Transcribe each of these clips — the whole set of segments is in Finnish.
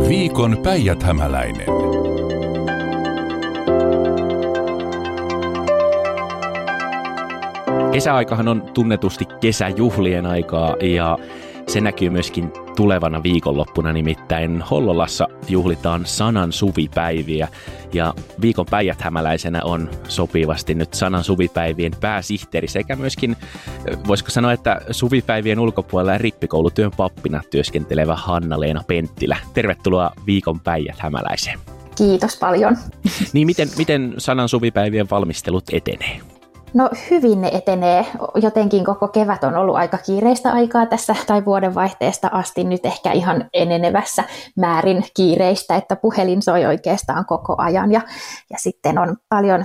Viikon Päijät-Hämäläinen. Kesäaikahan on tunnetusti kesäjuhlien aikaa ja se näkyy myöskin tulevana viikonloppuna, nimittäin Hollolassa juhlitaan Sanan suvipäiviä ja viikon päijäthämäläisenä on sopivasti nyt Sanan suvipäivien pääsihteeri sekä myöskin, voisiko sanoa, että suvipäivien ulkopuolella rippikoulutyön pappina työskentelevä Hanna-Leena Penttilä. Tervetuloa viikon päijäthämäläiseen. Kiitos paljon. Niin miten Sanan suvipäivien valmistelut etenee? No hyvin ne etenee. Jotenkin koko kevät on ollut aika kiireistä aikaa tässä tai vuodenvaihteesta asti nyt ehkä ihan enenevässä määrin kiireistä, että puhelin soi oikeastaan koko ajan ja sitten on paljon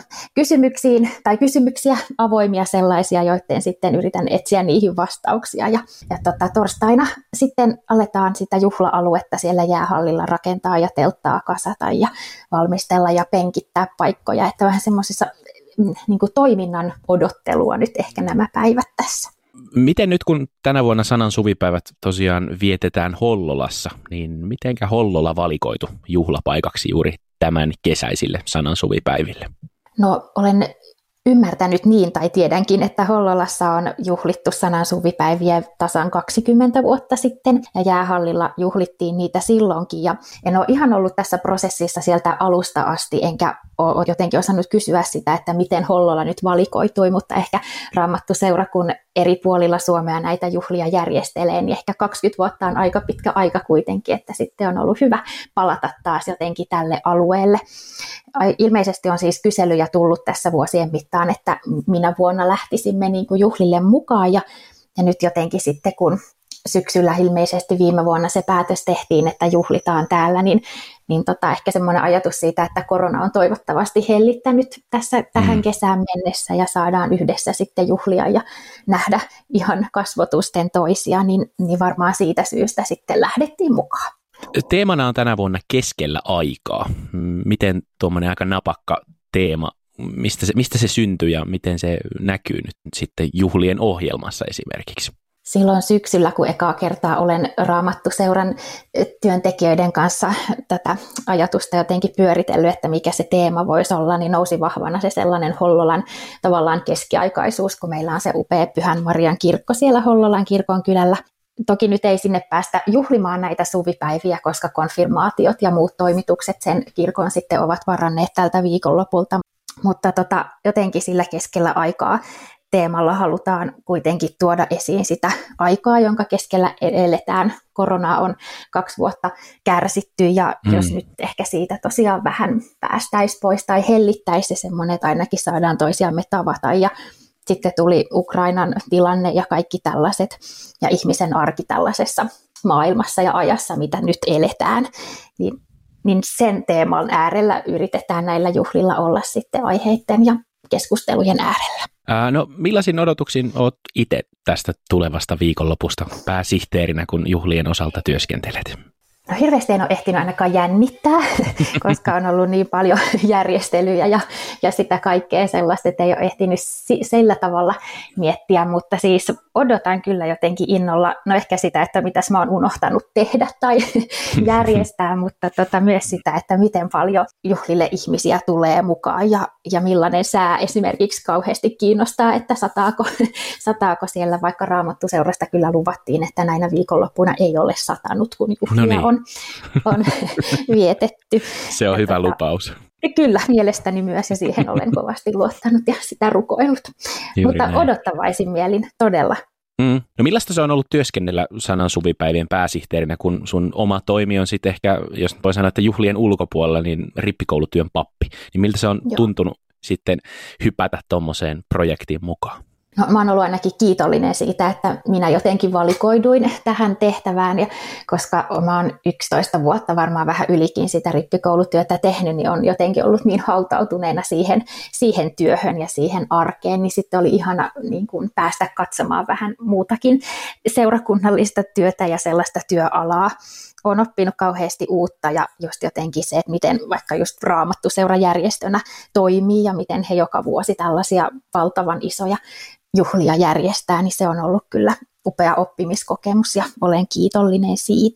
kysymyksiä avoimia sellaisia, joiden sitten yritän etsiä niihin vastauksia ja torstaina sitten aletaan sitä juhla-aluetta siellä jäähallilla rakentaa ja telttaa kasata ja valmistella ja penkittää paikkoja, että vähän semmoisissa niin kuin toiminnan odottelua nyt ehkä nämä päivät tässä. Miten nyt kun tänä vuonna Sanan suvipäivät tosiaan vietetään Hollolassa, niin mitenkä Hollola valikoitu juhlapaikaksi juuri tämän kesäisille Sanan suvipäiville? No olen ymmärtänyt niin tai tiedänkin, että Hollolassa on juhlittu Sanan suvipäiviä tasan 20 vuotta sitten ja jäähallilla juhlittiin niitä silloinkin ja en ole ihan ollut tässä prosessissa sieltä alusta asti enkä ole jotenkin osannut kysyä sitä, että miten Hollola nyt valikoitui, mutta ehkä Raamattuseura, kun eri puolilla Suomea näitä juhlia järjestelee, niin ehkä 20 vuotta on aika pitkä aika kuitenkin, että sitten on ollut hyvä palata taas jotenkin tälle alueelle. Ilmeisesti on siis kyselyjä tullut tässä vuosien mittaan, että minä vuonna lähtisimme niin kuin juhlille mukaan ja nyt jotenkin sitten kun syksyllä ilmeisesti viime vuonna se päätös tehtiin, että juhlitaan täällä, niin ehkä semmoinen ajatus siitä, että korona on toivottavasti hellittänyt tässä tähän kesään mennessä ja saadaan yhdessä sitten juhlia ja nähdä ihan kasvotusten toisia, niin varmaan siitä syystä sitten lähdettiin mukaan. Teemana on tänä vuonna keskellä aikaa. Miten tuommoinen aika napakka teema, mistä se syntyy ja miten se näkyy nyt sitten juhlien ohjelmassa esimerkiksi? Silloin syksyllä, kun ekaa kertaa olen Raamattuseuran työntekijöiden kanssa tätä ajatusta jotenkin pyöritellyt, että mikä se teema voisi olla, niin nousi vahvana se sellainen Hollolan tavallaan keskiaikaisuus, kun meillä on se upea Pyhän Marian kirkko siellä Hollolan kirkonkylällä. Toki nyt ei sinne päästä juhlimaan näitä suvipäiviä, koska konfirmaatiot ja muut toimitukset sen kirkon sitten ovat varanneet tältä viikonlopulta, mutta jotenkin sillä keskellä aikaa teemalla halutaan kuitenkin tuoda esiin sitä aikaa, jonka keskellä eletään. Koronaa on 2 vuotta kärsitty ja jos nyt ehkä siitä tosiaan vähän päästäisiin pois tai hellittäisi semmoinen, että ainakin saadaan toisiamme tavata ja sitten tuli Ukrainan tilanne ja kaikki tällaiset ja ihmisen arki tällaisessa maailmassa ja ajassa, mitä nyt eletään, niin sen teeman äärellä yritetään näillä juhlilla olla sitten aiheiden ja keskustelujen äärellä. No millaisin odotuksin olet itse tästä tulevasta viikonlopusta pääsihteerinä, kun juhlien osalta työskentelet? No hirveästi en ole ehtinyt ainakaan jännittää, koska on ollut niin paljon järjestelyjä ja sitä kaikkea sellaista, että ei ole ehtinyt sillä tavalla miettiä, mutta siis odotan kyllä jotenkin innolla, no ehkä sitä, että mitäs mä oon unohtanut tehdä tai järjestää, mutta myös sitä, että miten paljon juhlille ihmisiä tulee mukaan ja millainen sää esimerkiksi kauheasti kiinnostaa, että sataako siellä, vaikka Raamattuseurasta kyllä luvattiin, että näinä viikonloppuna ei ole satanut, kun juhlia on vietetty. Se on hyvä lupaus. Kyllä, mielestäni myös ja siihen olen kovasti luottanut ja sitä rukoillut. Mutta odottavaisin mielin todella. No millaista se on ollut työskennellä Sanan suvipäivien pääsihteerinä, kun sun oma toimi on sitten ehkä, jos voi sanoa, että juhlien ulkopuolella, niin rippikoulutyön pappi. Niin miltä se on tuntunut sitten hypätä tuommoiseen projektiin mukaan? No, mä oon ollut ainakin kiitollinen siitä, että minä jotenkin valikoiduin tähän tehtävään, ja koska mä oon 11 vuotta varmaan vähän ylikin sitä rippikoulutyötä tehnyt, niin on jotenkin ollut niin hautautuneena siihen työhön ja siihen arkeen, niin sitten oli ihana niin kuin päästä katsomaan vähän muutakin seurakunnallista työtä ja sellaista työalaa. Olen oppinut kauheasti uutta ja just jotenkin se, että miten vaikka just Raamattuseurajärjestönä toimii ja miten he joka vuosi tällaisia valtavan isoja juhlia järjestää, niin se on ollut kyllä upea oppimiskokemus ja olen kiitollinen siitä.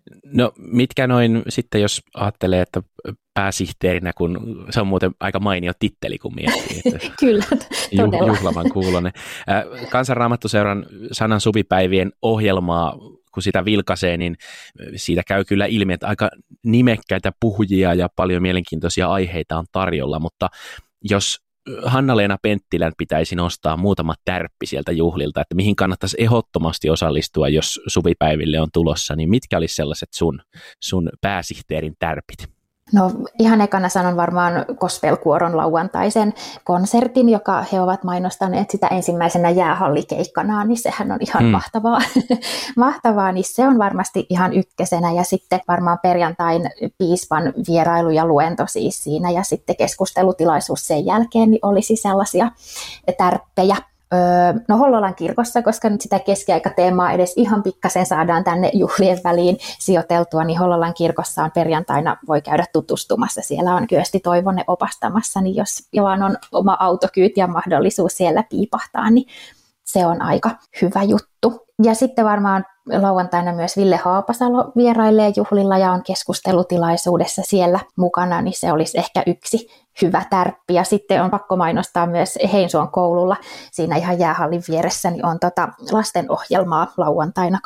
No mitkä noin sitten, jos ajattelee, että pääsihteerinä, kun se on muuten aika mainio titteli, kun miettii. Että Kyllä, todella. Juhlavan kuulonen. Kansanraamattuseuran Sanan suvipäivien ohjelmaa, kun sitä vilkaisee, niin siitä käy kyllä ilmi, että aika nimekkäitä puhujia ja paljon mielenkiintoisia aiheita on tarjolla, mutta jos Hanna-Leena Penttilän pitäisi nostaa muutama tärppi sieltä juhlilta, että mihin kannattaisi ehdottomasti osallistua, jos suvipäiville on tulossa, niin mitkä olisi sellaiset sun pääsihteerin tärpit? No ihan ekana sanon varmaan gospelkuoron lauantaisen konsertin, joka he ovat mainostaneet sitä ensimmäisenä jäähallikeikkanaan, niin sehän on ihan mahtavaa, niin se on varmasti ihan ykkösenä ja sitten varmaan perjantain piispan vierailu ja luento siis siinä ja sitten keskustelutilaisuus sen jälkeen niin olisi sellaisia tärppejä. No Hollolan kirkossa, koska nyt sitä keskiaikateemaa edes ihan pikkasen saadaan tänne juhlien väliin sijoiteltua, niin Hollolan kirkossa on perjantaina, voi käydä tutustumassa. Siellä on Kyösti Toivonen opastamassa, niin jos vaan on oma autokyyti ja mahdollisuus siellä piipahtaa, niin se on aika hyvä juttu. Ja sitten varmaan lauantaina myös Ville Haapasalo vierailee juhlilla ja on keskustelutilaisuudessa siellä mukana, niin se olisi ehkä yksi hyvä tärppi. Ja sitten on pakko mainostaa myös Heinsuon koululla, siinä ihan jäähallin vieressä, niin on lastenohjelmaa lauantaina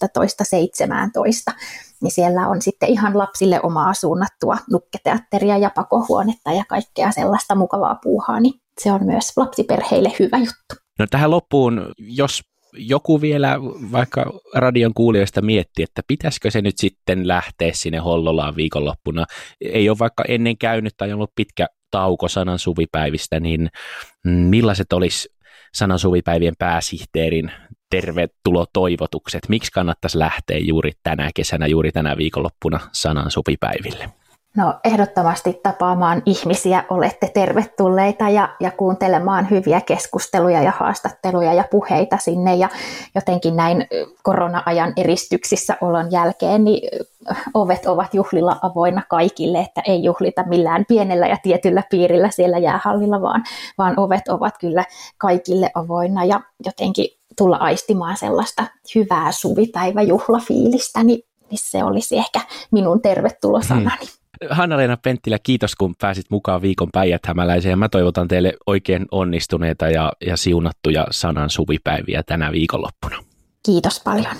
12.17. Niin siellä on sitten ihan lapsille omaa suunnattua nukketeatteria ja pakohuonetta ja kaikkea sellaista mukavaa puuhaa, niin se on myös lapsiperheille hyvä juttu. No tähän loppuun, jos joku vielä vaikka radion kuulijoista miettii, että pitäisikö se nyt sitten lähteä sinne Hollolaan viikonloppuna, ei ole vaikka ennen käynyt tai on ollut pitkä tauko Sanan suvipäivistä, niin millaiset olisi Sanan suvipäivien pääsihteerin tervetulotoivotukset? Miksi kannattaisi lähteä juuri tänä kesänä, juuri tänä viikonloppuna Sanan suvipäiville? No ehdottomasti tapaamaan ihmisiä olette tervetulleita ja kuuntelemaan hyviä keskusteluja ja haastatteluja ja puheita sinne ja jotenkin näin korona-ajan eristyksissä olon jälkeen, niin ovet ovat juhlilla avoinna kaikille, että ei juhlita millään pienellä ja tietyllä piirillä siellä jäähallilla, vaan ovet ovat kyllä kaikille avoinna ja jotenkin tulla aistimaan sellaista hyvää suvipäiväjuhlafiilistä, niin se olisi ehkä minun tervetulosanani. Hanna-Leena Penttilä, kiitos kun pääsit mukaan viikon Päijät-Hämäläiseen ja mä toivotan teille oikein onnistuneita ja siunattuja Sanan suvipäiviä tänä viikonloppuna. Kiitos paljon.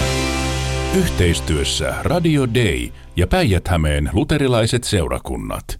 Yhteistyössä Radio Day ja Päijät-Hämeen luterilaiset seurakunnat.